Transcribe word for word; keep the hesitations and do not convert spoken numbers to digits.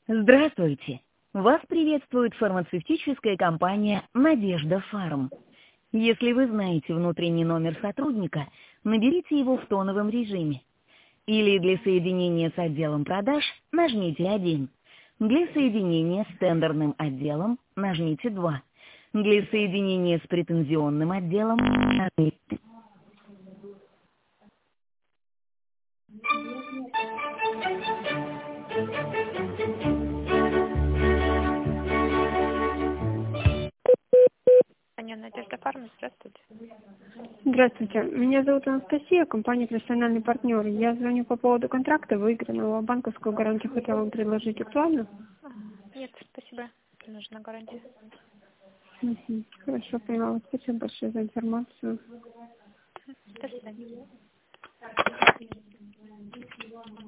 Здравствуйте! Вас приветствует фармацевтическая компания «Надежда Фарм». Если вы знаете внутренний номер сотрудника, наберите его в тоновом режиме. Или для соединения с отделом продаж нажмите один. Для соединения с тендерным отделом нажмите два. Для соединения с претензионным отделом нажмите три. Надежда Фарм, здравствуйте. Здравствуйте, меня зовут Анастасия, компания «Профессиональный партнер». Я звоню по поводу контракта выигранного. Банковскую гарантию хотела вам предложить. Актуально? Нет, спасибо. Не нужна гарантия. Угу. Хорошо, поняла. Спасибо большое за информацию. До свидания.